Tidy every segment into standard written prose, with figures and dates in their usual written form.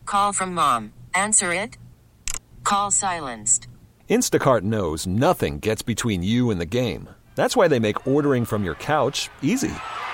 Call from mom. Answer it. Call silenced. Instacart knows nothing gets between you and the game. That's why they make ordering from your couch easy.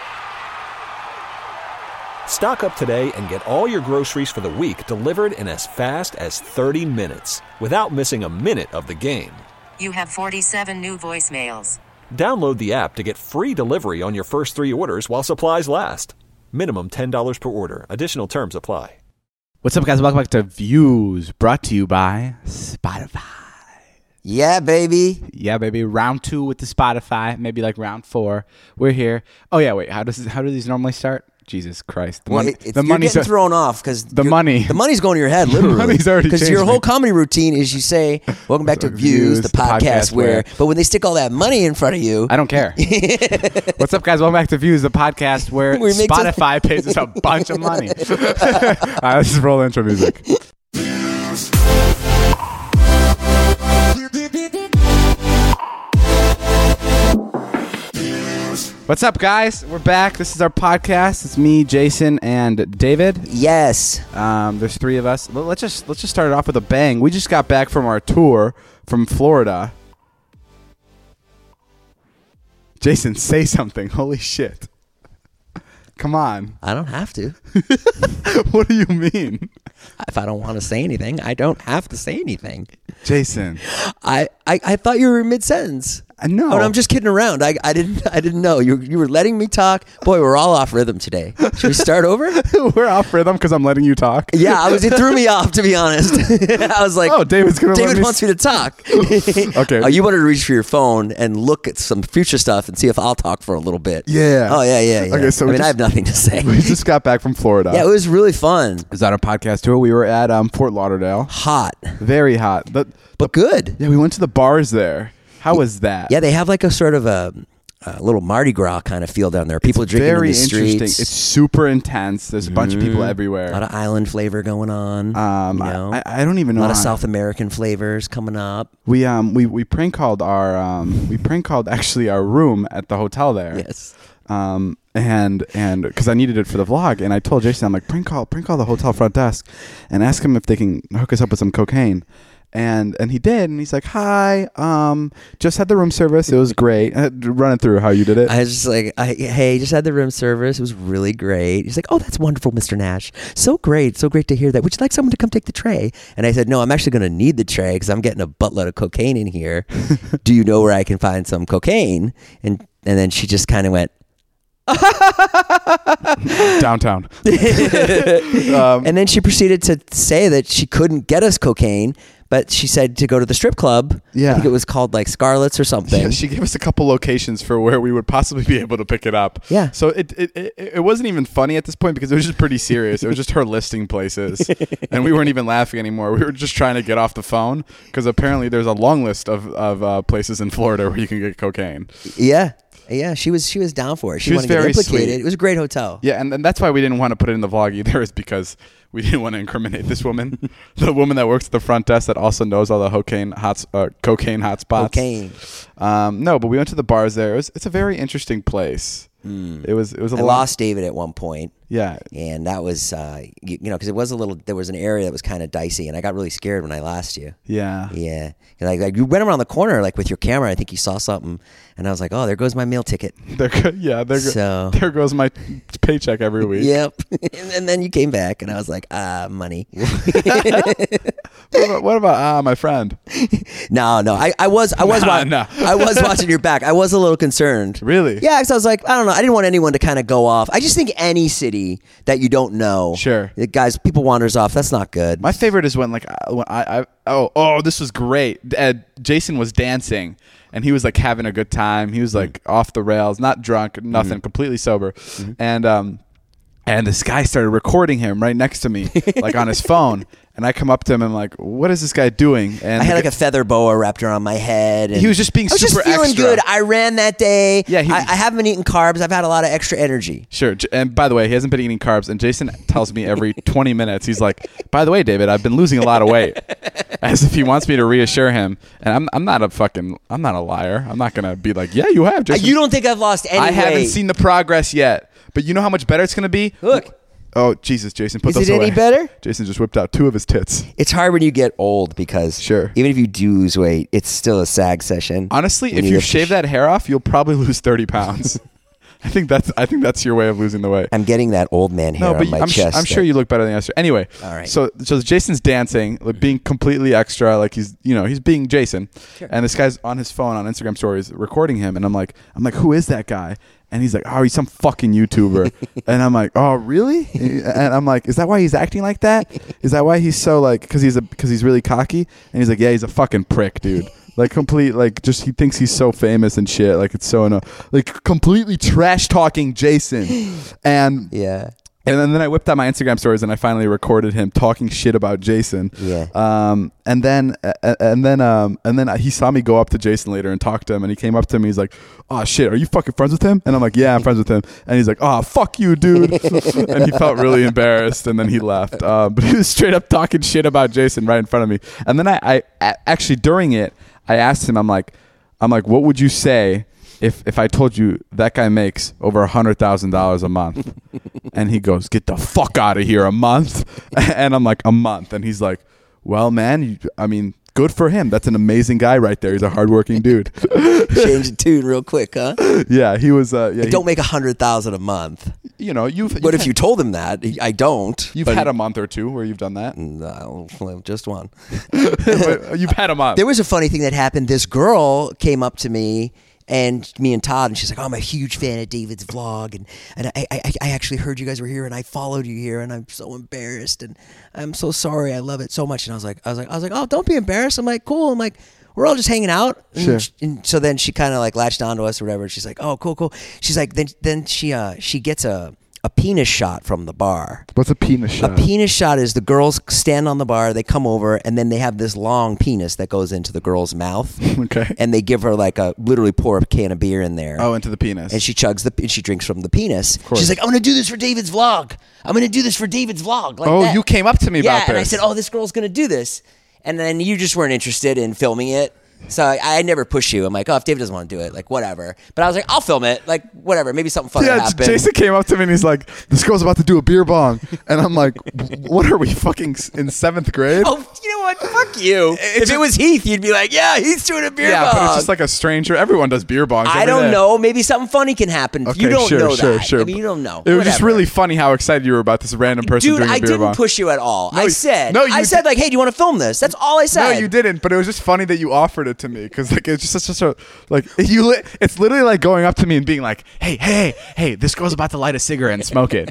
Stock up today and get all your groceries for the week delivered in as fast as 30 minutes without missing a minute of the game. You have 47 new voicemails. Download the app to get free delivery on your first 3 orders while supplies last. Minimum $10 per order. Additional terms apply. What's up, guys? Welcome back to Views, brought to you by Spotify. Yeah, baby. Yeah, baby. Round 2 with the Spotify. Maybe like round 4. We're here. Oh yeah, wait. How do these normally start? Jesus Christ. You're getting thrown off because the money's going to your head, literally. The money's already changed. Because your whole comedy routine is you say, welcome back to Views, the podcast where... But when they stick all that money in front of you... I don't care. What's up, guys? Welcome back to Views, the podcast where Spotify pays us a bunch of money. All right, let's just roll intro music. What's up, guys? We're back. This is our podcast. It's me, Jason, and David. Yes. There's 3 of us. Let's just start it off with a bang. We just got back from our tour from Florida. Jason, say something. Holy shit. Come on. I don't have to. What do you mean? If I don't want to say anything, I don't have to say anything. Jason. I thought you were mid-sentence. No. Oh, I'm just kidding around. I didn't know. You were letting me talk. Boy, we're all off rhythm today. Should we start over? We're off rhythm because I'm letting you talk. Yeah, it threw me off, to be honest. I was like, oh, David wants me to talk. Okay. Oh, you wanted to reach for your phone and look at some future stuff and see if I'll talk for a little bit. Yeah. Oh, yeah. Okay, so I have nothing to say. We just got back from Florida. Yeah, it was really fun. Is that our podcast tour? We were at Fort Lauderdale. Hot. Very hot. But good. Yeah, we went to the bars there. How was that? Yeah, they have like a sort of a little Mardi Gras kind of feel down there. People drinking in the streets. Very interesting. It's super intense. There's a bunch of people everywhere. A lot of island flavor going on. I don't even know. A lot of South American flavors coming up. We prank called our actually our room at the hotel there. Yes. And because I needed it for the vlog, and I told Jason, I'm like, prank call the hotel front desk and ask them if they can hook us up with some cocaine. And he did, and he's like, hi, just had the room service. It was great. Run it through how you did it. I was just like, hey, just had the room service. It was really great. He's like, oh, that's wonderful, Mr. Nash. So great to hear that. Would you like someone to come take the tray? And I said, no, I'm actually going to need the tray because I'm getting a buttload of cocaine in here. Do you know where I can find some cocaine? And then she just kind of went, downtown. And then she proceeded to say that she couldn't get us cocaine, but she said to go to the strip club. Yeah. I think it was called like Scarlett's or something. Yeah, she gave us a couple locations for where we would possibly be able to pick it up. Yeah. So it wasn't even funny at this point because it was just pretty serious. It was just her listing places. And we weren't even laughing anymore. We were just trying to get off the phone because apparently there's a long list of places in Florida where you can get cocaine. Yeah. Yeah, she was down for it. She wanted to get implicated. Sweet. It was a great hotel. Yeah, and that's why we didn't want to put it in the vlog either, is because we didn't want to incriminate this woman, the woman that works at the front desk that also knows all the cocaine hotspots. Cocaine. No, but we went to the bars there. It's a very interesting place. It was a lot. I lost David at one point. Yeah. And that was, because there was an area that was kind of dicey, and I got really scared when I lost you. Yeah. Yeah. Like you went around the corner, like with your camera. I think you saw something, and I was like, oh, there goes my meal ticket. There goes my paycheck every week. Yep. and then you came back, and I was like, money. What about my friend? No. I was watching your back. I was a little concerned. Really? Yeah, because I was like, I don't know. I didn't want anyone to kind of go off. I just think any city that you don't know, sure, guys, people wanders off. That's not good. My favorite is when this was great. Jason was dancing, and he was like having a good time. He was like off the rails, not drunk, nothing, completely sober, and this guy started recording him right next to me, like on his phone. And I come up to him and I'm like, what is this guy doing? And I had like a feather boa wrapped around my head. And he was just being super extra. I was just feeling good. I ran that day. Yeah, I haven't been eating carbs. I've had a lot of extra energy. Sure. And by the way, he hasn't been eating carbs. And Jason tells me every 20 minutes, he's like, by the way, David, I've been losing a lot of weight. As if he wants me to reassure him. And I'm not a liar. I'm not going to be like, yeah, you have, Jason. You don't think I've lost any weight? I haven't seen the progress yet. But you know how much better it's going to be? Look. Oh, Jesus, Jason, put Is those it away. any better? Jason just whipped out 2 of his tits. It's hard when you get old because Sure. even if you do lose weight, it's still a sag session. Honestly, When if you you lift shave that hair off, you'll probably lose 30 pounds. I think that's your way of losing the weight. I'm getting that old man hair on my chest. I'm sure you look better than yesterday. Anyway, All right. So Jason's dancing, like being completely extra, like he's being Jason, and this guy's on his phone on Instagram stories recording him, and I'm like, who is that guy? And he's like, oh, he's some fucking YouTuber, and I'm like, oh, really? And I'm like, is that why he's acting like that? Is that why he's so like, because he's really cocky? And he's like, yeah, he's a fucking prick, dude. Like complete, like just he thinks he's so famous and shit. Like it's so annoying. Like completely trash talking Jason, and Yeah. and then I whipped out my Instagram stories and I finally recorded him talking shit about Jason. Yeah. And then he saw me go up to Jason later and talk to him, and he came up to me. He's like, "Oh shit, are you fucking friends with him?" And I'm like, "Yeah, I'm friends with him." And he's like, "Oh fuck you, dude." And he felt really embarrassed, and then he left. But he was straight up talking shit about Jason right in front of me. And then I actually during it, I asked him, I'm like, what would you say if I told you that guy makes over $100,000 a month? And he goes, "Get the fuck out of here, a month?" And I'm like, "A month?" And he's like, "Well, man, good for him. That's an amazing guy right there. He's a hardworking dude." Change the tune real quick, huh? Yeah, he was. I don't make $100,000 a month. What if you told him that? I don't. You've had a month or two where you've done that. No, just one. You've had a month. There was a funny thing that happened. This girl came up to me and Todd, and she's like, "Oh, I'm a huge fan of David's vlog, and I actually heard you guys were here, and I followed you here, and I'm so embarrassed, and I'm so sorry. I love it so much." And I was like, "Oh, don't be embarrassed." I'm like, "Cool." I'm like, "We're all just hanging out." And, Sure. and so then she kind of like latched onto us or whatever. And she's like, "Oh, cool." She's like, then she gets a penis shot from the bar. What's a penis shot? A penis shot is the girls stand on the bar, they come over, and then they have this long penis that goes into the girl's mouth. Okay. And they give her literally pour a can of beer in there. Oh, into the penis. And she she drinks from the penis. course. She's like, "I'm going to do this for David's vlog. I'm going to do this for David's vlog." Like Oh, that. you came up to me about Yeah, and I this. said, "Oh, this girl's going to do this." And then you just weren't interested in filming it. So I never push you. I'm like, "Oh, if David doesn't want to do it, like whatever." But I was like, "I'll film it. Like whatever. Maybe something fun will happen." Jason came up to me and he's like, "This girl's about to do a beer bong," and I'm like, "What are we fucking in 7th grade?" Oh, you know what? Fuck you. If it was Heath, you'd be like, "Yeah, he's doing a beer bong." but it's just like a stranger. Everyone does beer bongs. I every don't day. know. Maybe something funny can happen. Okay, You don't sure, know that. Sure. I mean, you don't know. It was just Whatever. really funny how excited you were about this random person Dude, doing a I beer didn't bong. push you at all. No, I you said, did- like, "Hey, do you want to film this?" That's all I said. No, you didn't. But it was just funny that you offered it to me because like it's just such a like it's literally like going up to me and being like, "Hey, this girl's about to light a cigarette and smoke it."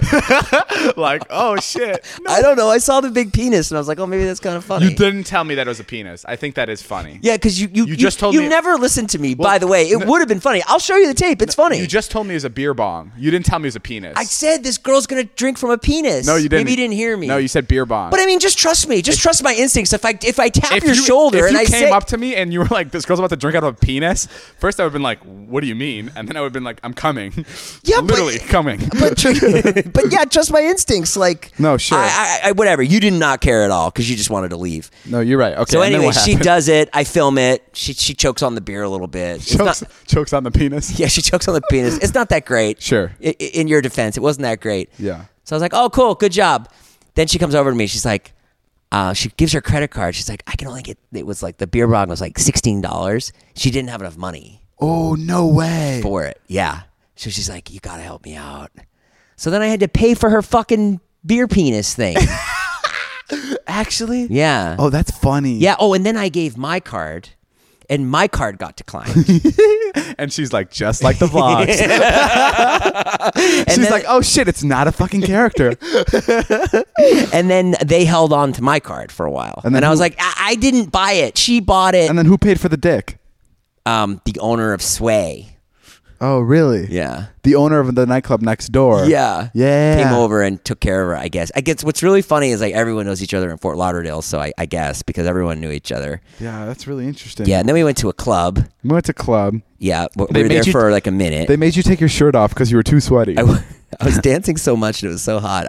Like, oh shit. No. I don't know. I saw the big penis and I was like, "Oh, maybe that's kind of funny." You didn't tell me that it was a penis. I think that is funny. Yeah, because you just told me- never listened to me. Well, by the way, it would have been funny. I'll show you the tape. It's funny. You just told me it was a beer bong. You didn't tell me it was a penis. I said this girl's gonna drink from a penis. No, you didn't. Maybe you didn't hear me. No, you said beer bong. But I mean, just trust me. Just trust my instincts. If I tap your you, shoulder if and you I came say up to me and you were like, "This girl's about to drink out of a penis," first I would have been like, "What do you mean?" And then I would have been like, "I'm coming." Yeah, literally coming. but yeah, trust my instincts. Like, No, sure. I whatever. You did not care at all because you just wanted to leave. No, you're right. Okay. So and then anyway, what she happened? does it. I film it. She chokes on the beer a little bit. It's not- chokes on the penis. yeah, she chokes on the penis. It's not that great. Sure. In your defense, it wasn't that great. Yeah. So I was like, "Oh, cool, good job." Then she comes over to me. She's like, she gives her credit card. She's like, "I can only get." It was like the beer bong was like $16. She didn't have enough money Oh, no way. for it. Yeah. So she's like, "You gotta help me out." So then I had to pay for her fucking beer penis thing. Actually? Yeah. Oh, that's funny. Yeah. Oh, and then I gave my card, and my card got declined. And she's like, just like the vlogs. She's then- like, "Oh shit, it's not a fucking character." And then they held on to my card for a while, And and, then I was who- like, I didn't buy it. She bought it. And then who paid for the dick? The owner of Sway. Oh, really? Yeah. The owner of the nightclub next door. Yeah. Yeah. Came over and took care of her, I guess. What's really funny is like everyone knows each other in Fort Lauderdale, so I guess because everyone knew each other. Yeah, that's really interesting. Yeah, and then we went to a club. We went to club. Yeah, we They were made there you- for like a minute. They made you take your shirt off because you were too sweaty. I was dancing so much and it was so hot.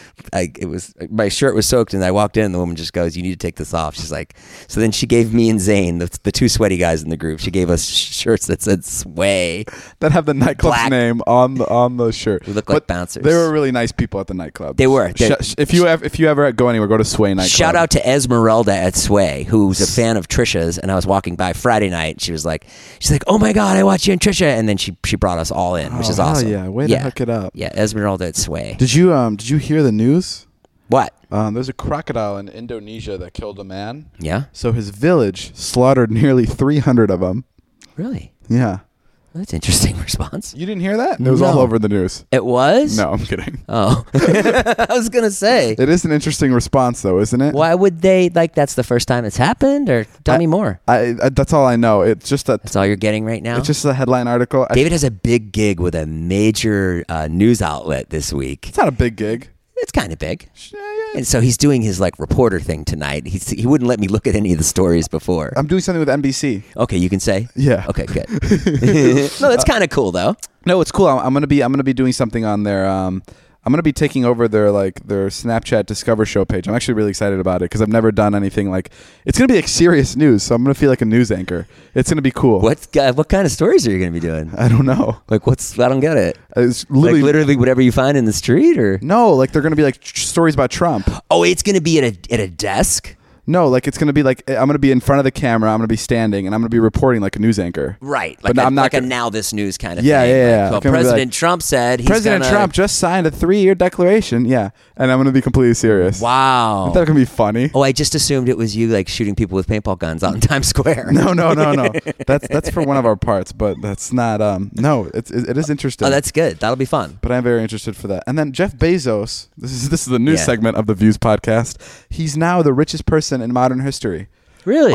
My shirt was soaked and I walked in and the woman just goes, "You need to take this off." She's like, so then she gave me and Zane, the two sweaty guys in the group, she gave us shirts that said Sway. That have the nightclub's Black. name on the shirt. We look like bouncers. They were really nice people at the nightclub. They were. If you ever go anywhere, go to Sway nightclub. Shout out to Esmeralda at Sway, who's a fan of Trisha's, and I was walking by Friday night and she's like, "Oh my God, I watch you and Trisha," and then she brought us all in, which is awesome. Yeah, way to hook it up. Yeah, Esmeralda at Sway. Did you hear the news? What? There's a crocodile in Indonesia that killed a man. Yeah? So his village slaughtered nearly 300 of them. Really? Yeah. That's an interesting response. You didn't hear that? It was all over the news. It was? No, I'm kidding. Oh. I was going to say. It is an interesting response, though, isn't it? Why would they, that's the first time it's happened? Or tell me more. I that's all I know. It's just that. That's all you're getting right now? It's just a headline article. David has a big gig with a major news outlet this week. It's not a big gig. It's kind of big. Yeah. And so he's doing his reporter thing tonight. He wouldn't let me look at any of the stories before. I'm doing something with NBC. Okay, you can say? Yeah. Okay, good. No, that's kind of cool though. No, it's cool. I'm gonna be doing something on their. I'm gonna be taking over their Snapchat Discover Show page. I'm actually really excited about it because I've never done anything like. It's gonna be serious news, so I'm gonna feel like a news anchor. It's gonna be cool. What kind of stories are you gonna be doing? I don't know. I don't get it. It's literally whatever you find in the street, or no, they're gonna be stories about Trump. Oh, it's gonna be at a desk. No, it's going to be I'm going to be in front of the camera. I'm going to be standing, and I'm going to be reporting like a news anchor. Right. But I'm not a Now This News kind of yeah, thing. Yeah. Well, President Trump said President Trump just signed a 3-year declaration. Yeah. And I'm going to be completely serious. Wow. I thought it could be funny. Oh, I just assumed it was you shooting people with paintball guns out in Times Square. No. That's for one of our parts, but that's not. No, it is interesting. Oh, that's good. That'll be fun. But I'm very interested for that. And then Jeff Bezos. This is the news segment of the Views podcast. He's now the richest person in modern history. Really?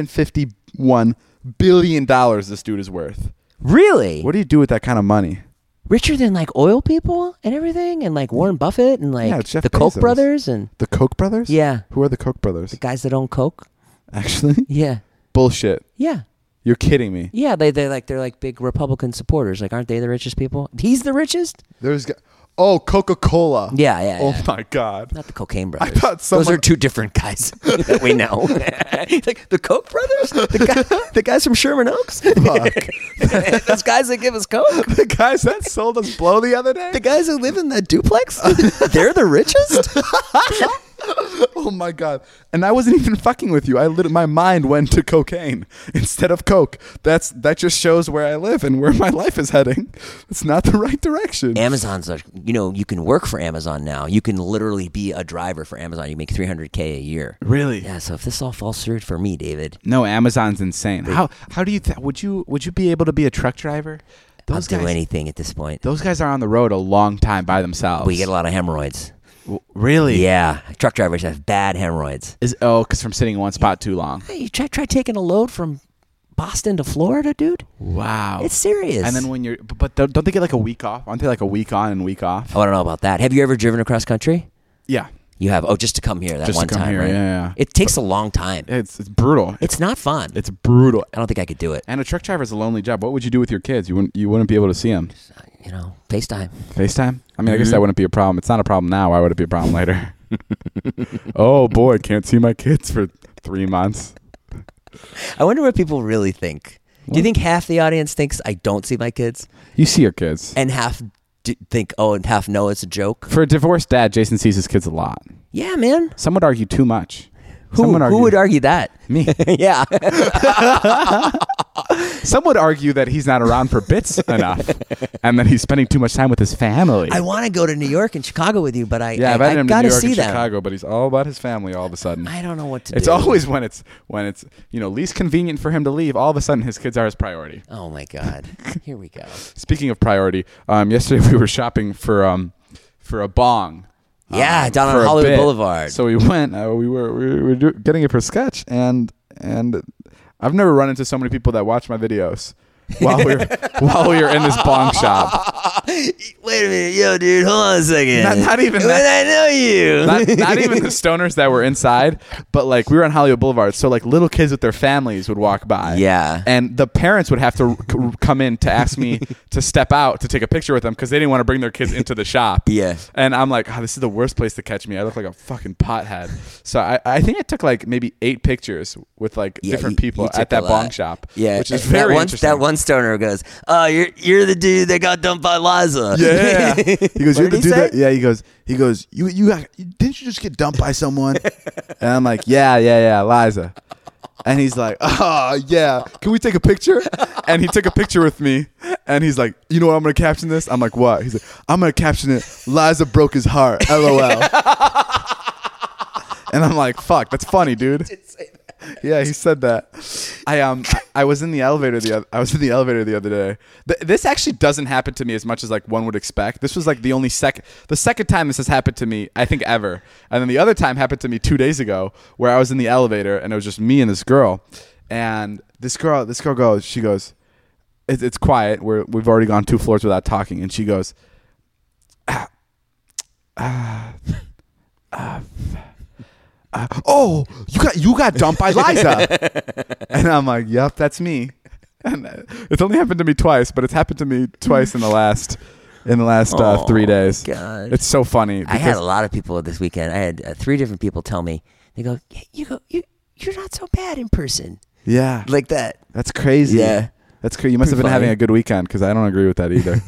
$151 billion this dude is worth. Really? What do you do with that kind of money? Richer than oil people and everything, and Warren Buffett and it's Jeff the Koch Bezos. brothers and the Koch brothers? Yeah. Who are the Koch brothers? The guys that own Coke. Actually? Yeah. Bullshit. Yeah. You're kidding me. Yeah, they're big Republican supporters. Aren't they the richest people? He's the richest? Coca-Cola. Yeah. Oh my God. Not the Cocaine Brothers. I thought those are two different guys that we know. The Koch brothers? The guys from Sherman Oaks? Fuck. Those guys that give us Coke? The guys that sold us blow the other day? The guys who live in that duplex? They're the richest? Oh my God. And I wasn't even fucking with you. My mind went to cocaine instead of Coke. That just shows where I live and where my life is heading. It's not the right direction. Amazon's you can work for Amazon now. You can literally be a driver for Amazon. You make $300K a year. Really? Yeah, so if this all falls through for me, David. No, Amazon's insane. How do you would you be able to be a truck driver? I'll do anything at this point. Those guys are on the road a long time by themselves. We get a lot of hemorrhoids. Really? Yeah. Truck drivers have bad hemorrhoids. Because from sitting in one spot too long. Hey, you try taking a load from Boston to Florida, dude. Wow. It's serious. And then when but don't they get a week off? Aren't they a week on and week off? Oh, I don't know about that. Have you ever driven across country? Yeah. You have? Oh, just to come here that one time, here, right? Yeah. It takes a long time. It's brutal. It's not fun. It's brutal. I don't think I could do it. And a truck driver is a lonely job. What would you do with your kids? You wouldn't be able to see them. FaceTime. FaceTime? I mean, I guess that wouldn't be a problem. It's not a problem now. Why would it be a problem later? Oh boy, can't see my kids for 3 months. I wonder what people really think. Do you think half the audience thinks I don't see my kids? You see your kids. And half think, and half know it's a joke? For a divorced dad, Jason sees his kids a lot. Yeah, man. Some would argue too much. Who would argue that? Me. Yeah. Some would argue that he's not around for bits enough and that he's spending too much time with his family. I want to go to New York and Chicago with you, but I I've had him to got New to York see and them. Chicago, but he's all about his family all of a sudden. I don't know what to do. It's always when it's least convenient for him to leave, all of a sudden his kids are his priority. Oh my God. Here we go. Speaking of priority, yesterday we were shopping for a bong. Yeah, down for on a Hollywood bit. Boulevard. So we went. We were getting it for sketch, and I've never run into so many people that watch my videos while we were in this bong shop. Wait a minute, yo, dude, hold on a second. Not even when that. I know you. Not even the stoners that were inside, but like we were on Hollywood Boulevard, so like little kids with their families would walk by. Yeah. And the parents would have to come in to ask me to step out to take a picture with them because they didn't want to bring their kids into the shop. Yeah. And I'm like, this is the worst place to catch me. I look like a fucking pothead. So I think I took like maybe 8 pictures with like different people you took at that a bong lot. shop. Yeah. Which is very interesting. That one stoner goes, "Oh, you're the dude that got dumped by Liza." Yeah. He goes, What "You're did the he dude say? that." Yeah. He goes, didn't you just get dumped by someone? And I'm like, yeah, Liza. And he's like, "Oh yeah, can we take a picture?" And he took a picture with me. And he's like, "You know what I'm gonna caption this?" I'm like, "What?" He's like, "I'm gonna caption it. Liza broke his heart. LOL." And I'm like, "Fuck, that's funny, dude." Yeah, he said that. I was in the elevator the other day. This actually doesn't happen to me as much as like one would expect. This was like the second time this has happened to me, I think, ever. And then the other time happened to me 2 days ago, where I was in the elevator and it was just me and this girl. And this girl goes, she goes, it's quiet. We've already gone 2 floors without talking, and she goes, "Oh, you got dumped by Liza." And I'm like, "Yep, that's me." And it's only happened to me twice, but it's happened to me twice in the last 3 days. God. It's so funny. I had a lot of people this weekend. I had 3 different people tell me, they go, you're not so bad in person. Yeah, Like that. that's crazy. Yeah. That's crazy. You must have been Pretty having funny. a good weekend because I don't agree with that either.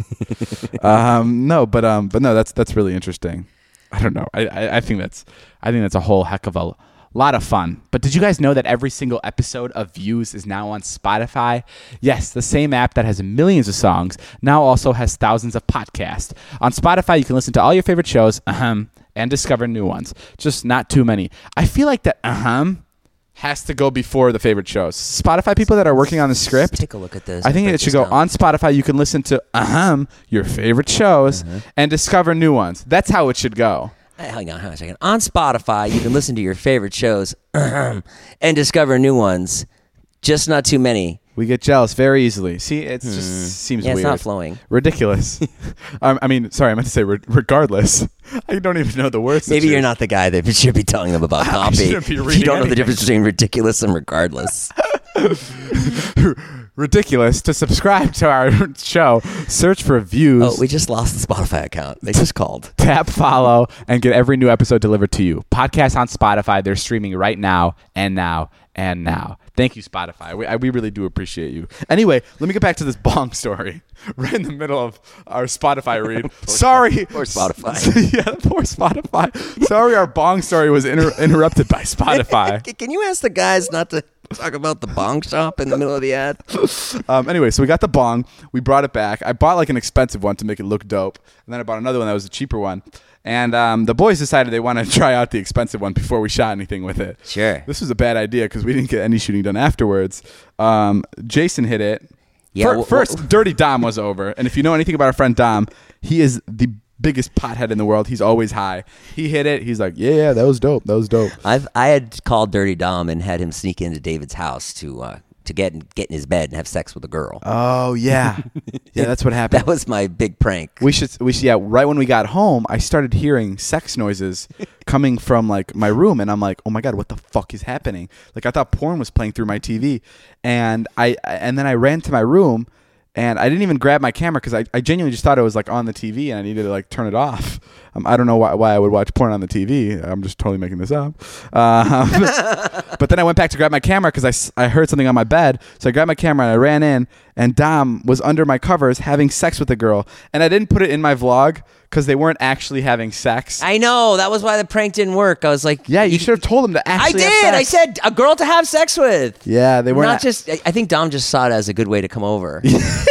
But no, that's really interesting. I don't know. I think that's a whole heck of a lot of fun. But did you guys know that every single episode of Views is now on Spotify? Yes, the same app that has millions of songs now also has thousands of podcasts. On Spotify, you can listen to all your favorite shows, and discover new ones. Just not too many. I feel like that has to go before the favorite shows. Spotify people that are working on the script, Take a look at this. I think it should go on Spotify. You can listen to your favorite shows and discover new ones. That's how it should go. Hang on a second. On Spotify, you can listen to your favorite shows and discover new ones. Just not too many. We get jealous very easily. See, it just seems Yeah, weird. it's not flowing. Ridiculous. I mean, sorry, I meant to say regardless. I don't even know the words. Maybe you're not the guy that should be telling them about copy. shouldn't be You reading don't know the anything. difference between ridiculous and regardless. Ridiculous. To subscribe to our show, search for Views. Oh, we just lost the Spotify account. They just called. Tap follow and get every new episode delivered to you. Podcasts on Spotify. They're streaming right now and now and now. Thank you, Spotify. We really do appreciate you. Anyway, let me get back to this bong story. Right in the middle of our Spotify read. Sorry. Poor Spotify. Yeah, poor Spotify. Sorry our bong story was interrupted by Spotify. Can you ask the guys not to talk about the bong shop in the middle of the ad? Anyway, so we got the bong. We brought it back. I bought like an expensive one to make it look dope. And then I bought another one that was a cheaper one. And the boys decided they wanted to try out the expensive one before we shot anything with it. Sure. This was a bad idea because we didn't get any shooting done afterwards. Jason hit it. Yeah, First, Dirty Dom was over. And if you know anything about our friend Dom, he is the biggest pothead in the world. He's always high. He hit it. He's like, yeah, that was dope. That was dope. I had called Dirty Dom and had him sneak into David's house to get in his bed and have sex with a girl. Oh, yeah. Yeah, that's what happened. That was my big prank. We should, yeah, right when we got home, I started hearing sex noises coming from like my room, and I'm like, oh my God, what the fuck is happening? Like I thought porn was playing through my TV, and then I ran to my room, and I didn't even grab my camera because I genuinely just thought it was like on the TV and I needed to like turn it off. I don't know why I would watch porn on the TV. I'm just totally making this up. But then I went back to grab my camera because I heard something on my bed. So I grabbed my camera and I ran in, and Dom was under my covers having sex with a girl. And I didn't put it in my vlog because they weren't actually having sex. I know. That was why the prank didn't work. I was like, Yeah, you should have told them to I actually have did. sex. I said a girl to have sex with. Yeah, they weren't. Not just. I think Dom just saw it as a good way to come over.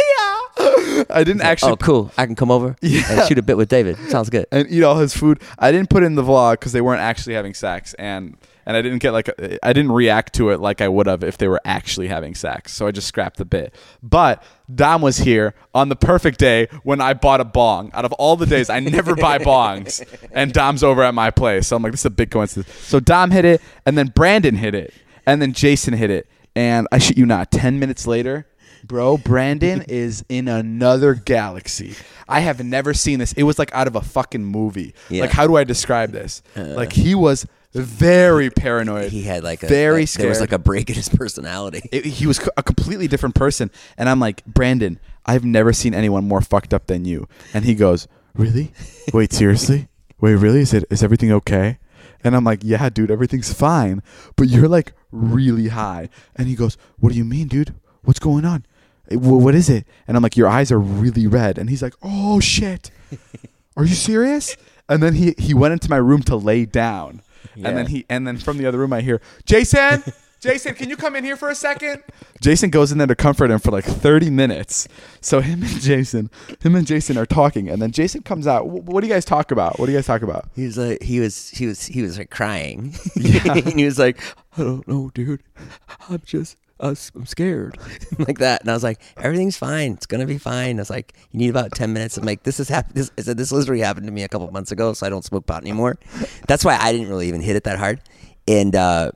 I didn't actually. Oh, cool. I can come over and shoot a bit with David. Sounds good. And eat all his food. I didn't put it in the vlog because they weren't actually having sex, and I didn't get I didn't react to it like I would have if they were actually having sex. So I just scrapped the bit. But Dom was here on the perfect day when I bought a bong. Out of all the days, I never buy bongs, and Dom's over at my place. So I'm like, this is a big coincidence. So Dom hit it, and then Brandon hit it, and then Jason hit it, and I shit you not, 10 minutes later, Bro, Brandon is in another galaxy. I have never seen this. It was like out of a fucking movie. Yeah. Like, how do I describe this? Like, he was very paranoid. He had like very scared. There was like a break in his personality. He was a completely different person. And I'm like, Brandon, I've never seen anyone more fucked up than you. And he goes, really? Wait, seriously? Wait, really? Is everything okay? And I'm like, yeah, dude, everything's fine. But you're like really high. And he goes, what do you mean, dude? What's going on? What is it? And I'm like, your eyes are really red. And he's like, oh, shit. Are you serious? And then he went into my room to lay down. Yeah. And then from the other room I hear, Jason, can you come in here for a second? Jason goes in there to comfort him for like 30 minutes. So him and Jason are talking, and then Jason comes out. What do you guys talk about? He was like, he was like crying. Yeah. And he was like, I don't know, dude. I'm scared. Like that. And I was like, everything's fine. It's going to be fine. I was like, you need about 10 minutes. I'm like, this literally happened to me a couple of months ago, so I don't smoke pot anymore. That's why I didn't really even hit it that hard. And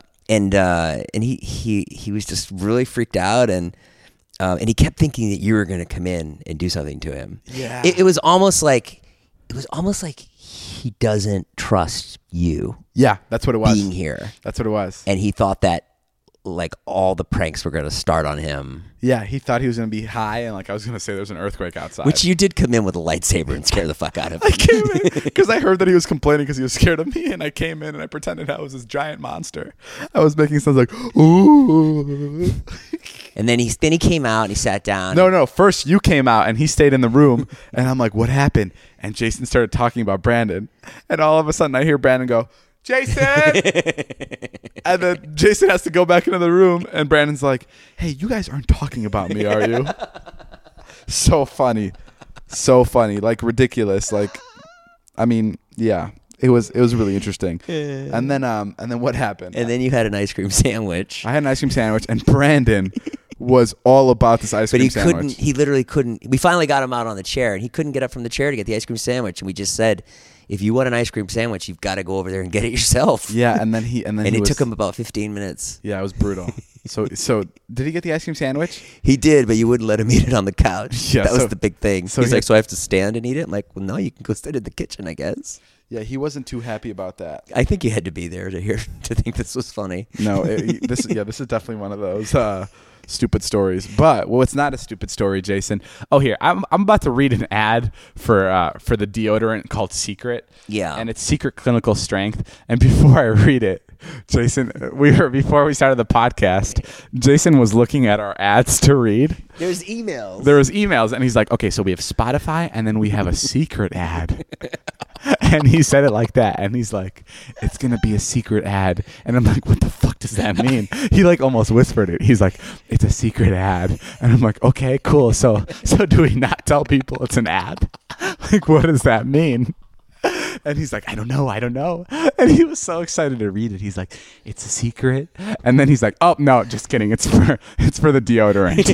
he was just really freaked out, and he kept thinking that you were going to come in and do something to him. Yeah. It was almost like he doesn't trust you. Yeah, that's what it was. Being here. That's what it was. And he thought that like all the pranks were going to start on him. Yeah, he thought he was going to be high, and like I was going to say there's an earthquake outside. Which you did come in with a lightsaber and scare the fuck out of him. I came in because I heard that he was complaining because he was scared of me, and I came in and I pretended I was this giant monster. I was making sounds like, ooh. And then he came out and he sat down. No. First you came out and he stayed in the room, and I'm like, what happened? And Jason started talking about Brandon, and all of a sudden I hear Brandon go, Jason! And then Jason has to go back into the room, and Brandon's like, hey, you guys aren't talking about me, are you? So funny, like ridiculous. Like, I mean, yeah, it was really interesting. And then what happened? And then you had an ice cream sandwich. I had an ice cream sandwich, and Brandon was all about this ice cream sandwich. He literally couldn't. We finally got him out on the chair, and he couldn't get up from the chair to get the ice cream sandwich. And we just said, if you want an ice cream sandwich, you've got to go over there and get it yourself. Yeah, and then it took him about 15 minutes. Yeah, it was brutal. So did he get the ice cream sandwich? He did, but you wouldn't let him eat it on the couch. Yeah, that was the big thing. So he's like, so I have to stand and eat it? I'm like, well, no, you can go sit in the kitchen, I guess. Yeah, he wasn't too happy about that. I think you had to be there to think this was funny. No, this is definitely one of those stupid stories. But it's not a stupid story, Jason. Oh, here I'm about to read an ad for the deodorant called Secret. Yeah, and it's Secret Clinical Strength. And before I read it, Jason, before we started the podcast, Jason was looking at our ads to read. There was emails, and he's like, okay, so we have Spotify, and then we have a secret ad. And he said it like that, and he's like, it's gonna be a secret ad. And I'm like, what the fuck does that mean? He like almost whispered it. He's like, it's a secret ad. And I'm like, okay, cool. So do we not tell people it's an ad? Like, what does that mean? And he's like, I don't know. And he was so excited to read it. He's like, it's a secret. And then he's like, oh no, just kidding. It's for the deodorant.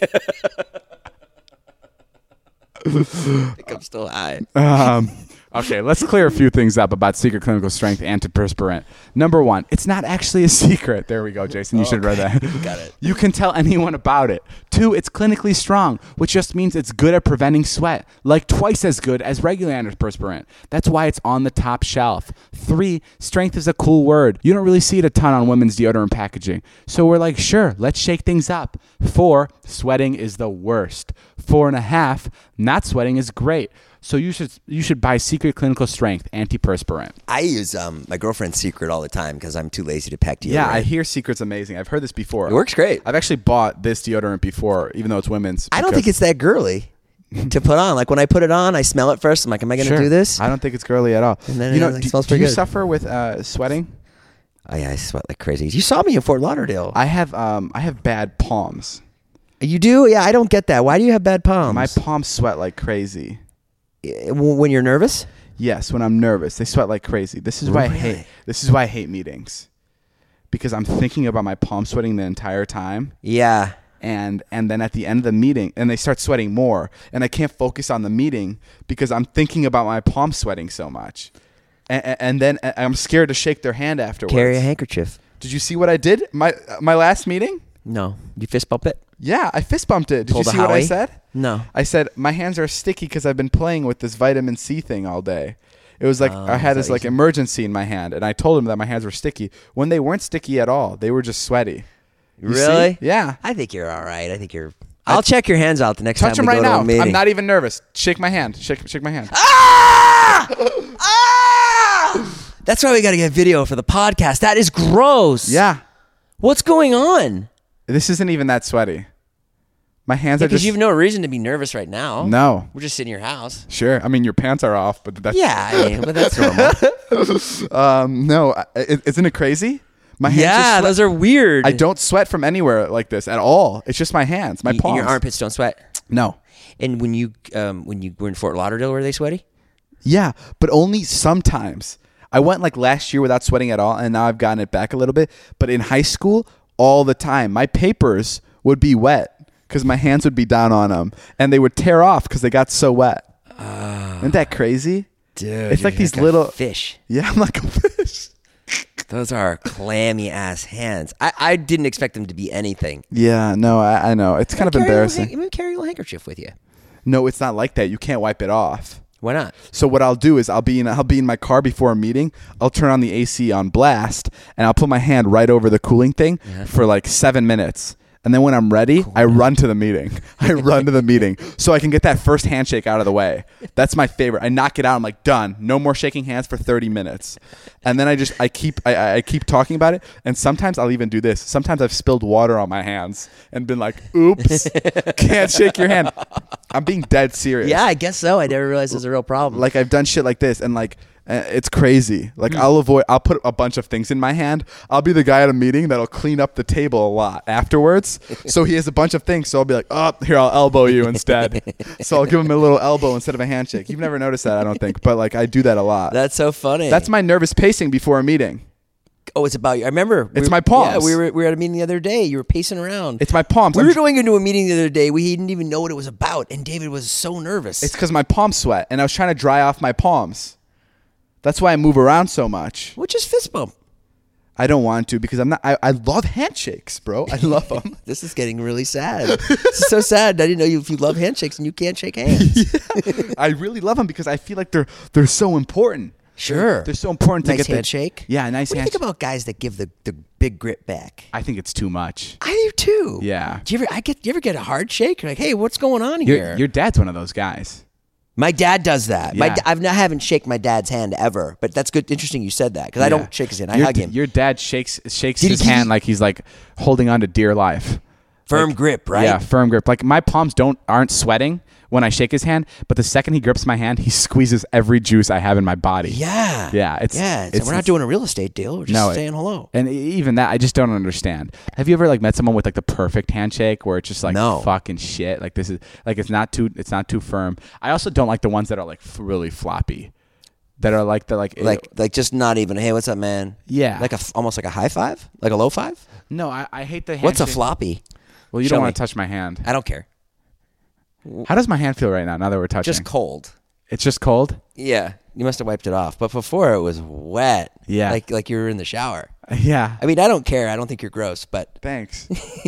I think I'm still high. Okay, let's clear a few things up about Secret Clinical Strength Antiperspirant. Number one, it's not actually a secret. There we go, Jason. You should have read that. Got it. You can tell anyone about it. 2, it's clinically strong, which just means it's good at preventing sweat, like twice as good as regular antiperspirant. That's why it's on the top shelf. 3, strength is a cool word. You don't really see it a ton on women's deodorant packaging. So we're like, sure, let's shake things up. 4, sweating is the worst. 4.5, not sweating is great. So you should buy Secret Clinical Strength Antiperspirant. I use my girlfriend's Secret all the time because I'm too lazy to pack deodorant. Yeah, I hear Secret's amazing. I've heard this before. It works great. I've actually bought this deodorant before, even though it's women's. I don't think it's that girly to put on. Like when I put it on, I smell it first. I'm like, am I going to do this? I don't think it's girly at all. And then it smells do pretty you good. suffer with sweating? Oh yeah, I sweat like crazy. You saw me in Fort Lauderdale. I have bad palms. You do? Yeah, I don't get that. Why do you have bad palms? My palms sweat like crazy. When you're nervous? Yes, when I'm nervous, they sweat like crazy. This is why I hate meetings, because I'm thinking about my palm sweating the entire time. Yeah. And then at the end of the meeting, and they start sweating more, and I can't focus on the meeting because I'm thinking about my palm sweating so much. And then I'm scared to shake their hand afterwards. Carry a handkerchief. Did you see what I did? My last meeting? No. You fist bump it? Yeah, I fist bumped it. Did Pulled you a see what I Howie? said? No. I said my hands are sticky because I've been playing with this vitamin C thing all day. It was like I had is this that like what you said? emergency in my hand, and I told him that my hands were sticky when they weren't sticky at all. They were just sweaty. You see? Really? Yeah. I think you're all right. I think you're. I'll check your hands out the next Touch time them we right go to now. a meeting. I'm not even nervous. Shake my hand. Shake my hand. That's why we got to get video for the podcast. That is gross. Yeah. What's going on? This isn't even that sweaty. My hands are Because just. you have no reason to be nervous right now. No. We're just sitting in your house. Sure. I mean, your pants are off, but that's. Yeah, I mean, but that's normal. No. Isn't it crazy? My hands Yeah, just sweat. those are weird. I don't sweat from anywhere like this at all. It's just my hands, my And palms. your armpits don't sweat. No. And when you were in Fort Lauderdale, were they sweaty? Yeah, but only sometimes. I went like last year without sweating at all, and now I've gotten it back a little bit. But in high school, all the time, my papers would be wet because my hands would be down on them, and they would tear off because they got so wet. Isn't that crazy? Dude, It's like you're these a little fish. Yeah, I'm like a fish. Those are clammy ass hands. I didn't expect them to be anything. Yeah, no, I know. It's kind of embarrassing. Even carry a little handkerchief with you. No, it's not like that. You can't wipe it off. Why not? So what I'll do is I'll be in my car before a meeting. I'll turn on the AC on blast, and I'll put my hand right over the cooling thing for like 7 minutes. And then when I'm ready, I run to the meeting. I run to the meeting so I can get that first handshake out of the way. That's my favorite. I knock it out. I'm like, done. No more shaking hands for 30 minutes. And then I keep talking about it. And sometimes I'll even do this. Sometimes I've spilled water on my hands and been like, oops, can't shake your hand. I'm being dead serious. Yeah, I guess so. I never realized it was a real problem. Like I've done shit like this, and like it's crazy. Like I'll put a bunch of things in my hand. I'll be the guy at a meeting that'll clean up the table a lot afterwards. So he has a bunch of things. So I'll be like, oh, here, I'll elbow you instead. So I'll give him a little elbow instead of a handshake. You've never noticed that, I don't think, but like I do that a lot. That's so funny. That's my nervous pacing before a meeting. Oh, it's about you. I remember. It's my palms. Yeah, we were at a meeting the other day. You were pacing around. It's my palms. We were going into a meeting the other day. We didn't even know what it was about, and David was so nervous. It's because my palms sweat, and I was trying to dry off my palms. That's why I move around so much. Well, just fist bump. I don't want to because I'm not. I love handshakes, bro. I love them. This is getting really sad. This is so sad. I didn't know if you love handshakes and you can't shake hands. I really love them because I feel like they're so important. Sure. They're so important to Nice get that handshake. Yeah, nice What do you handshake. think about guys that give the big grip back? I think it's too much. I do too. Yeah. Do you ever get a hard shake? You're like, hey, what's going on here? Your dad's one of those guys. My dad does that. Yeah. I haven't shaken my dad's hand ever, but that's good. Interesting you said that because I don't shake his hand. I hug him. Your dad shakes Did his he- hand like he's like holding on to dear life. Firm grip, right? Yeah, firm grip. Like my palms aren't sweating when I shake his hand, but the second he grips my hand, he squeezes every juice I have in my body. Yeah. Yeah, We're not doing a real estate deal. We're just saying hello. And even that, I just don't understand. Have you ever like met someone with like the perfect handshake where it's just like No. fucking shit? Like this is like it's not too firm. I also don't like the ones that are like really floppy. That are like Like just not even. Hey, what's up, man? Yeah. Like almost like a high five, like a low five. no, I hate the handshake. What's a floppy? Well, you Show don't me. want to touch my hand. I don't care. How does my hand feel right now that we're touching? Just cold. It's just cold? Yeah, you must have wiped it off. But before it was wet. Yeah. like you were in the shower. Yeah. I mean, I don't care. I don't think you're gross, but Thanks.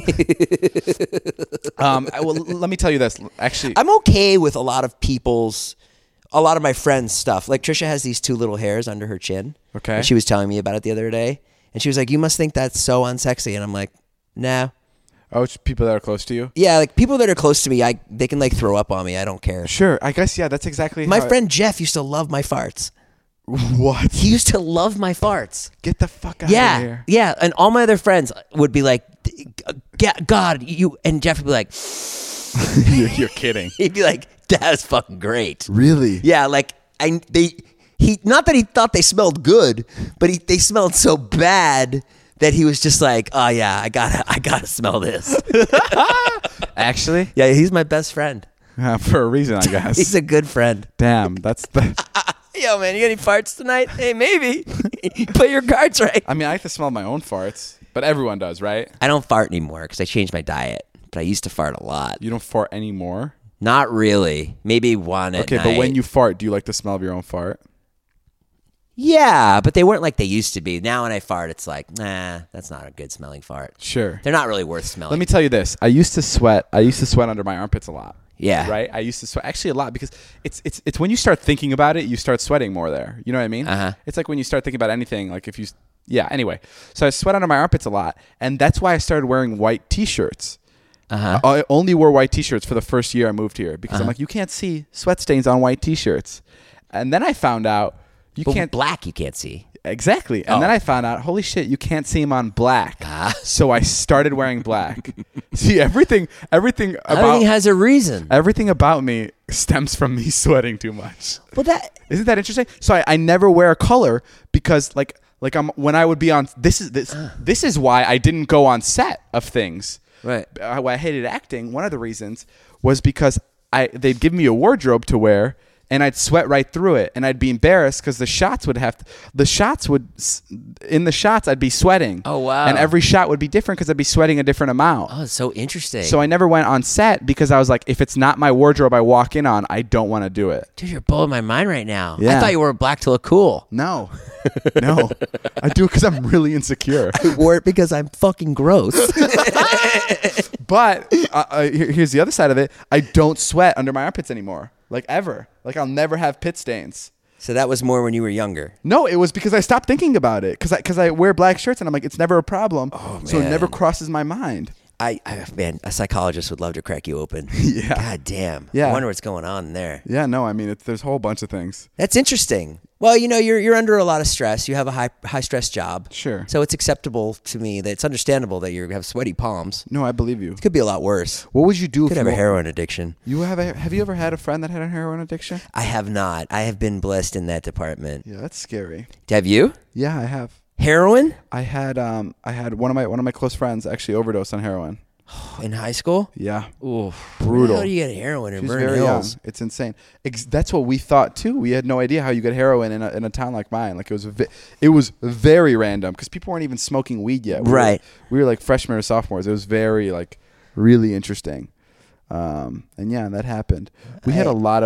Well, let me tell you this. Actually, I'm okay with a lot of my friends' stuff. Like Trisha has these two little hairs under her chin. Okay. And she was telling me about it the other day, and she was like, "You must think that's so unsexy," and I'm like, "Nah." it's people that are close to you? Yeah, like people that are close to me, they can like throw up on me. I don't care. Sure. I guess, yeah, that's exactly My how friend Jeff used to love my farts. What? He used to love my farts. Get the fuck out of Yeah, here. yeah. And all my other friends would be like, God, you. And Jeff would be like, You're kidding. he'd be like, that's fucking great. Really? Yeah, like not that he thought they smelled good, but they smelled so bad that he was just like, oh yeah, I gotta smell this. Actually? Yeah, he's my best friend. For a reason, I guess. He's a good friend. Damn, that's the... Yo, man, you got any farts tonight? Hey, maybe. Put your cards right. I mean, I like to smell my own farts, but everyone does, right? I don't fart anymore because I changed my diet, but I used to fart a lot. You don't fart anymore? Not really. Maybe one at Okay, night. but when you fart, do you like the smell of your own fart? Yeah, but they weren't like they used to be. Now when I fart, it's like, nah, that's not a good smelling fart. Sure. They're not really worth smelling. Let me tell you this. I used to sweat under my armpits a lot. Yeah. Right? I used to sweat actually a lot because it's when you start thinking about it, you start sweating more there. You know what I mean? Uh-huh. It's like when you start thinking about anything, like if you anyway. So I sweat under my armpits a lot, and that's why I started wearing white t-shirts. Uh-huh. I only wore white t-shirts for the first year I moved here because I'm like, you can't see sweat stains on white t-shirts. And then I found out But with black you can't see. Exactly. And then I found out, holy shit, you can't see them on black. So I started wearing black. See, everything has a reason. Everything about me stems from me sweating too much. Well, Isn't that interesting? So I never wear a color because like when I would be on this is why I didn't go on set of things. Right. Why I hated acting. One of the reasons was because they'd give me a wardrobe to wear, and I'd sweat right through it, and I'd be embarrassed because in the shots I'd be sweating. Oh, wow. And every shot would be different because I'd be sweating a different amount. Oh, it's so interesting. So I never went on set because I was like, if it's not my wardrobe I walk in on, I don't want to do it. Dude, you're blowing my mind right now. Yeah. I thought you wore black to look cool. No, I do it because I'm really insecure. I wore it because I'm fucking gross. But here's the other side of it. I don't sweat under my armpits anymore, like ever. Like I'll never have pit stains. So that was more when you were younger. No, it was because I stopped thinking about it. Because I wear black shirts and I'm like, it's never a problem. Oh, so it man. never crosses my mind. Man, a psychologist would love to crack you open. Yeah. God damn. Yeah. I wonder what's going on there. Yeah, no, I mean, there's a whole bunch of things. That's interesting. Well, you're under a lot of stress. You have a high stress job. Sure. So it's acceptable to me that it's understandable that you have sweaty palms. No, I believe you. It could be a lot worse. What would you do You could have a heroin addiction. Have you ever had a friend that had a heroin addiction? I have not. I have been blessed in that department. Yeah, that's scary. Have you? Yeah, I have. Heroin? I had one of my close friends actually overdosed on heroin. In high school? Yeah. Ooh, Brutal. How do you get heroin in She's Vernon very young. Hills? It's insane. That's what we thought too. We had no idea how you get heroin in a town like mine. Like it was very random because people weren't even smoking weed yet. Right. We were like freshmen or sophomores. It was very really interesting. And yeah, that happened. We had a lot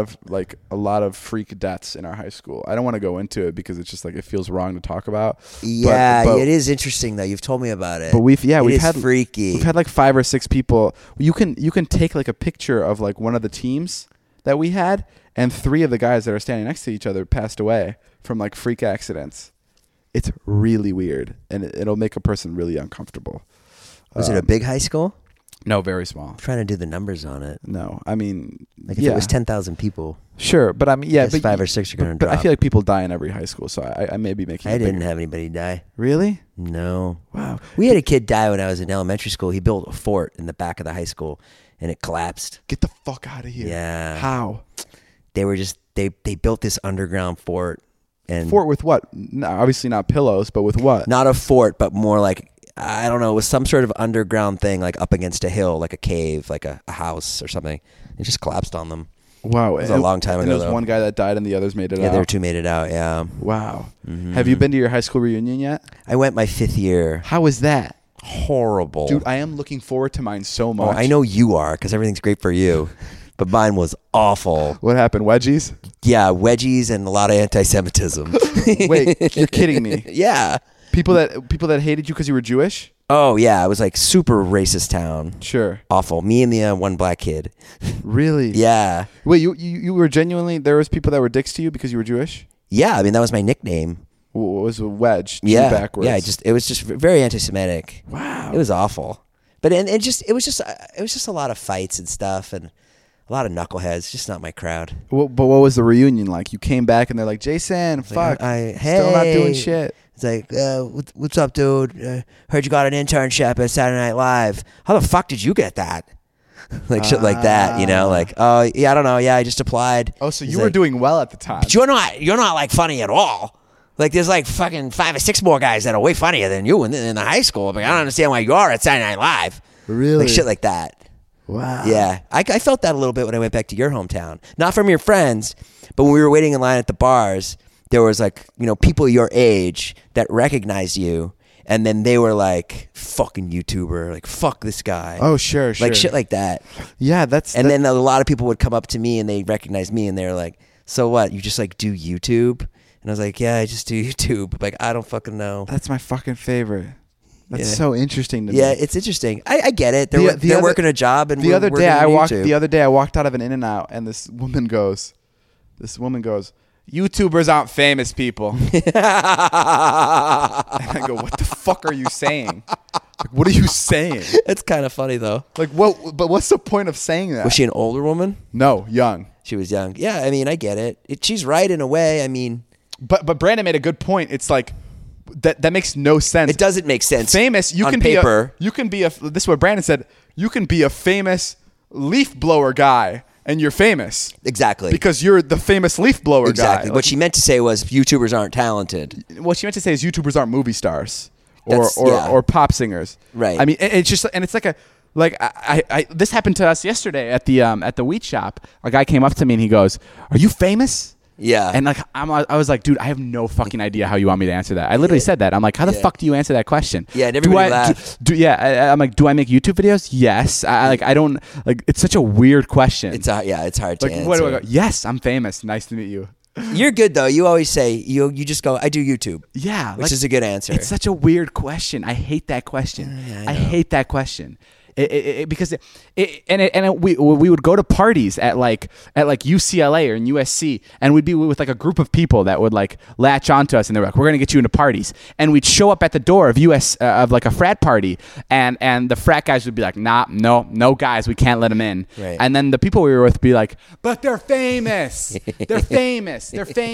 of freak deaths in our high school. I don't want to go into it because it's just like it feels wrong to talk about. Yeah, but it is interesting though. You've told me about it. But we've It had is freaky. We've had like 5 or 6 people. You can take like a picture of like one of the teams that we had, and 3 of the guys that are standing next to each other passed away from like freak accidents. It's really weird, and it'll make a person really uncomfortable. Was it a big high school? No, very small. I'm trying to do the numbers on it. No, I mean, Like if it was 10,000 people, sure, but I mean, yeah, I guess but 5 or 6 are going to But drop. I feel like people die in every high school, so I may be making. I didn't have anybody die. Really? No. Wow. We had a kid die when I was in elementary school. He built a fort in the back of the high school, and it collapsed. Get the fuck out of here. Yeah. How? They were just they built this underground fort, and Fort with what? No, obviously not pillows, but with what? not a fort, but more like, I don't know, it was some sort of underground thing, like up against a hill, like a cave, like a house or something. It just collapsed on them. Wow. It was a long time and ago, there was though. one guy that died and the others made it Yeah, out. there were 2 made it out. Yeah, Wow. Have you been to your high school reunion yet? I went my 5th year. How was that? Horrible, Dude, I am looking forward to mine so Oh, much. I know you are because everything's great for you, but mine was awful. What happened? Wedgies? Yeah, wedgies and a lot of anti-Semitism. Wait, you're kidding me. Yeah. People that hated you because you were Jewish? Oh yeah, it was like super racist town. Sure. Awful. Me and the one black kid. Really? Yeah. Wait, you were genuinely, there was people that were dicks to you because you were Jewish? Yeah, I mean that was my nickname. What was a wedge? Jew Yeah. backwards. Yeah, it was just very anti-Semitic. Wow. It was awful. But it was just a lot of fights and stuff and a lot of knuckleheads. Just not my crowd. But what was the reunion like? You came back and they're like, Jason, fuck, still not doing shit. It's like, what's up, dude? Heard you got an internship at Saturday Night Live. How the fuck did you get that? Like shit like that, you know? Like, oh yeah, I don't know. Yeah, I just applied. Oh, so He's you were like, doing well at the time. But you're not like funny at all. Like there's like fucking 5 or 6 more guys that are way funnier than you in the high school. But I don't understand why you are at Saturday Night Live. Really? Like shit like that. Wow. Yeah, I felt that a little bit when I went back to your hometown. Not from your friends, but when we were waiting in line at the bars, there was like, people your age that recognized you, and then they were like, fucking YouTuber, like, fuck this guy. Oh, sure. Like shit like that. Yeah, And then a lot of people would come up to me and they recognized me and they were like, so what, you just like do YouTube? And I was like, yeah, I just do YouTube. Like, I don't fucking know. That's my fucking favorite. That's Yeah. so interesting to me. Yeah, it's interesting. I get it. They're working a job, and the other we're day doing YouTube. the other day I walked out of an In-N-Out, and this woman goes, YouTubers aren't famous people. And I go, what the fuck are you saying? Like, what are you saying? It's kind of funny though. Like, what? But what's the point of saying that? Was she an older woman? No, young. She was young. Yeah, I mean, I get it. She's right in a way. I mean, But Brandon made a good point. It's like that makes no sense. it doesn't make sense. Famous, you on can paper. this is what Brandon said. You can be a famous leaf blower guy, and you're famous Exactly. because you're the famous leaf blower Exactly. guy. What she meant to say was YouTubers aren't talented. What she meant to say is YouTubers aren't movie stars Yeah. or pop singers. Right. I mean, it's just, and it's like I this happened to us yesterday at the wheat shop. A guy came up to me and he goes, "Are you famous?" Yeah. And like I was like, dude, I have no fucking idea how you want me to answer that. I literally said that. I'm like, how the fuck do you answer that question? Yeah, and everybody laughed. I'm like, do I make YouTube videos? Yes. I don't like. It's such a weird question. It's hard to like, answer. what do I go? Yes, I'm famous. Nice to meet you. You're good though. You always say you just go, I do YouTube. Yeah, Which is a good answer. It's such a weird question. I hate that question. I hate that question. Because we would go to parties at like UCLA or in USC, and we'd be with like a group of people that would like latch onto us, and they're like, "We're gonna get you into parties," and we'd show up at the door of of like a frat party, and the frat guys would be like, "Nah, no guys, we can't let them in," Right. and then the people we were with would be like, "But they're famous, they're famous,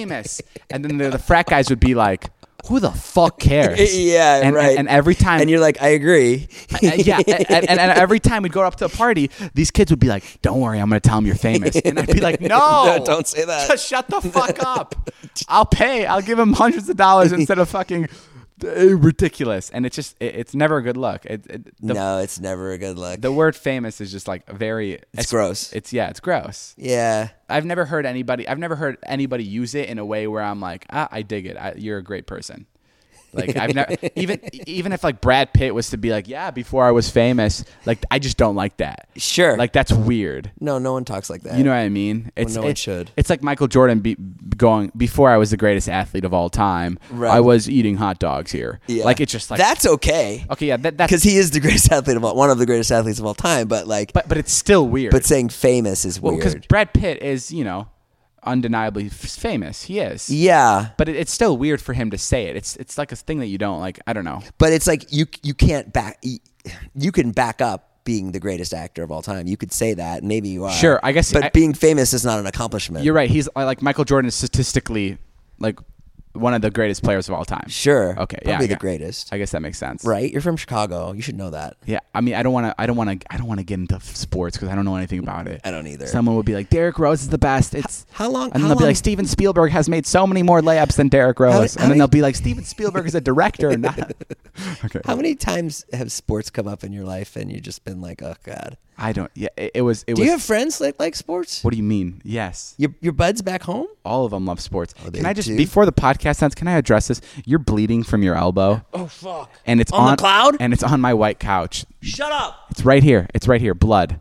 and then the frat guys would be like, who the fuck cares? Yeah, and, right. And every time, and you're like, I agree. yeah, and every time we'd go up to a party, these kids would be like, "Don't worry, I'm going to tell them you're famous," and I'd be like, "No, No, don't say that. Just shut the fuck up. I'll pay. I'll give them hundreds of dollars instead of fucking ridiculous." And it's just, it's never a good look. No, it's never a good look. The word famous is just like it's gross. It's gross. Yeah. I've never heard anybody use it in a way where I'm like, I dig it. You're a great person. Like I've never even if like Brad Pitt was to be like, yeah, before I was famous, like I just don't like that. Sure. Like that's weird. No one talks like that. You know what I mean? No one should. It's like Michael Jordan going, before I was the greatest athlete of all time, Right. I was eating hot dogs here. Yeah. Like it's just like that's okay. Okay, yeah, that's Because he is the greatest athlete one of the greatest athletes of all time. But like, but it's still weird. but saying famous is well, because weird. Brad Pitt is, undeniably famous. He is. Yeah. But it's still weird for him to say it. It's like a thing that you don't like. I don't know. But it's like you can't you can back up being the greatest actor of all time. You could say that, and maybe you are. Sure, I guess. But being famous is not an accomplishment. You're right. He's like Michael Jordan is statistically like one of the greatest players of all time. Sure. Okay. Probably yeah. the greatest. I guess that makes sense. Right. You're from Chicago. You should know that. Yeah. I mean, I don't want to get into sports because I don't know anything about it. I don't either. Someone would be like, Derrick Rose is the best. It's how long? And then they'll be like, Steven Spielberg has made so many more layups than Derrick Rose. And then they'll be like, Steven Spielberg is a director and not. Okay. How many times have sports come up in your life and you've just been like, oh God? I don't. Yeah. It was. Do you have friends that like sports? What do you mean? Yes. Your buds back home? All of them love sports. Oh, can I just, do? before the podcast ends, can I address this? You're bleeding from your elbow. Oh fuck! And it's on the cloud. And it's on my white couch. Shut up! It's right here. It's right here. Blood.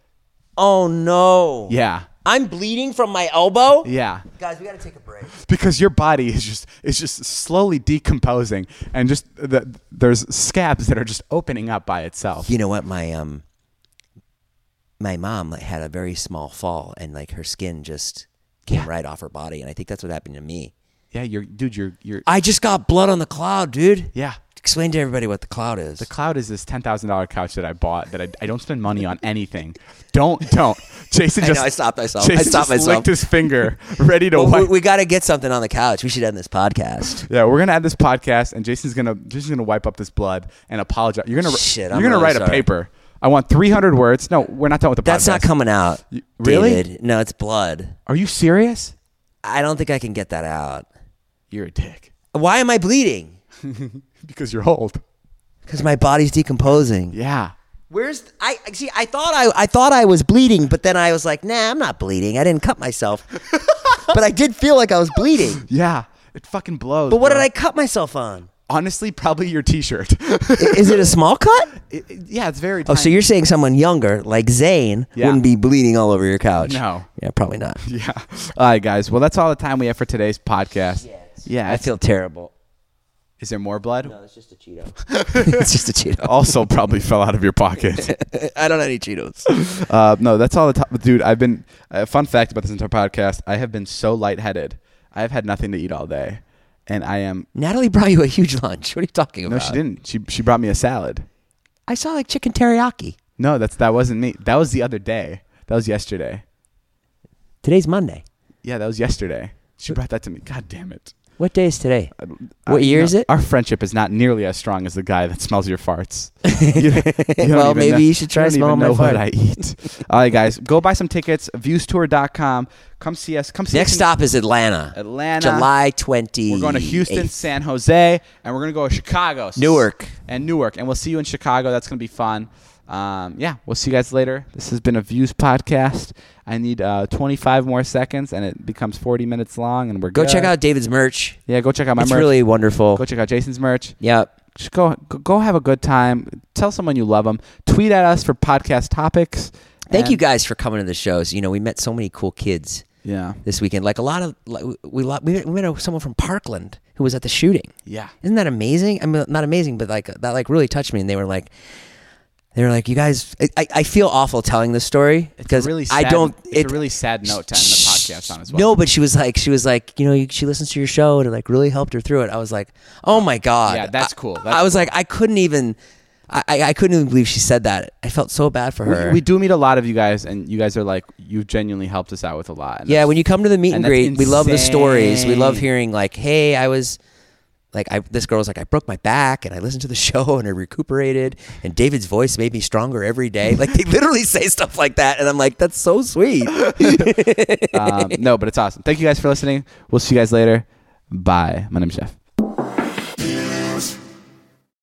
Oh no! Yeah. I'm bleeding from my elbow. Yeah. Guys, we gotta take a break. Because your body is just slowly decomposing, and just there's scabs that are just opening up by itself. You know what? My mom had a very small fall, and like her skin just came right off her body, and I think that's what happened to me. Yeah, you're. I just got blood on the cloud, dude. Yeah. Explain to everybody what the cloud is. The cloud is this $10,000 couch that I bought that I don't spend money on anything. Don't. Jason just. I stopped myself. Jason I stopped just myself. licked his finger, ready to Well, wipe. we got to get something on the couch. We should end this podcast. Yeah, we're gonna end this podcast, and Jason's gonna wipe up this blood and apologize. You're gonna really write a sorry. paper. I want 300 words. No, we're not done with the podcast. That's not coming out. Really? David. No, it's blood. Are you serious? I don't think I can get that out. You're a dick. Why am I bleeding? Because you're old. Because my body's decomposing. Yeah. I thought I was bleeding, but then I was like, nah, I'm not bleeding. I didn't cut myself. But I did feel like I was bleeding. Yeah. It fucking blows. But what bro. did I cut myself on? Honestly, probably your T-shirt. Is it a small cut? Yeah, it's very Oh, tiny. so you're saying someone younger, like Zayn, Yeah. wouldn't be bleeding all over your couch? No. Yeah, probably not. Yeah. All right, guys. Well, that's all the time we have for today's podcast. chance. Yeah, I feel terrible. Is there more blood? No, it's just a Cheeto. It's just a Cheeto. Also probably fell out of your pocket. I don't have any Cheetos. No, that's all the time. Dude, I've been, fun fact about this entire podcast, I have been so lightheaded. I have had nothing to eat all day. And I am. Natalie brought you a huge lunch. What are you talking about? No, she didn't. She brought me a salad. I saw like chicken teriyaki. No, that wasn't me. That was the other day. That was yesterday. Today's Monday. Yeah, that was yesterday. She brought that to me. God damn it. What day is today? What year is it? Our friendship is not nearly as strong as the guy that smells your farts. Well, maybe you should try smelling my know fart. what I eat. All right, guys, go buy some tickets. Viewstour.com. Come see us. Come see Next us. stop is Atlanta. July 20. We're going to Houston, San Jose, and we're going to go to Chicago. Newark. And we'll see you in Chicago. That's going to be fun. Yeah, we'll see you guys later. This has been a Views podcast. I need 25 more seconds, and it becomes 40 minutes long, and we're Go good. check out David's merch. Yeah, go check out my It's merch. really wonderful. Go check out Jason's merch. Yep. Just go have a good time. Tell someone you love them. Tweet at us for podcast topics. Thank you guys for coming to the shows. You know, we met so many cool kids Yeah. this weekend. Like a lot of, we met someone from Parkland who was at the shooting. Yeah. Isn't that amazing? I mean, not amazing, but like that like really touched me. And they were like, you guys, I feel awful telling this story because Really sad, I don't. It's a really sad note to end the podcast on as well. No, but she was like, you know, she listens to your show and it like really helped her through it. I was like, oh my God. Yeah, that's cool. I was like, I couldn't even believe she said that. I felt so bad for her. We do meet a lot of you guys, and you guys are like, you've genuinely helped us out with a lot. Yeah, when you come to the meet and that's greet, we love the stories. We love insane. hearing like, hey, this girl was like, I broke my back and I listened to the show and I recuperated and David's voice made me stronger every day. Like they literally say stuff like that. And I'm like, that's so sweet. No, but it's awesome. Thank you guys for listening. We'll see you guys later. Bye. My name's Jeff.